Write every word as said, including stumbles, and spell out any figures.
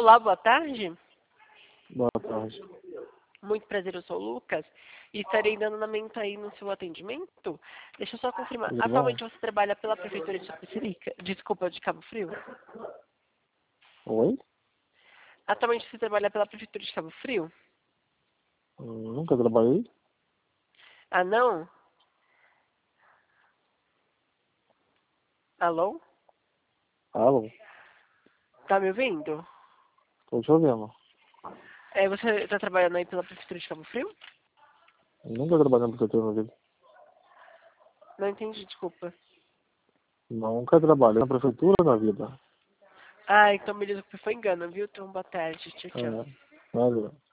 Olá, boa tarde. Boa tarde. Muito prazer, eu sou o Lucas. E estarei dando andamento aí no seu atendimento. Deixa eu só confirmar. Tudo Atualmente bom? você trabalha pela Prefeitura de Itapecerica? Desculpa, de Cabo Frio? Oi? Atualmente você trabalha pela Prefeitura de Cabo Frio? Hum, Nunca trabalhei? Ah, não? Alô? Alô? Tá me ouvindo? Tô te ouvindo. É, você está trabalhando aí pela Prefeitura de Cabo Frio? Nunca trabalhei na prefeitura na vida. Não entendi, desculpa. Nunca trabalhei na prefeitura na vida. Ah, então me desculpe, foi engano, viu? Então, boa tarde. Tchau, tchau. É, valeu.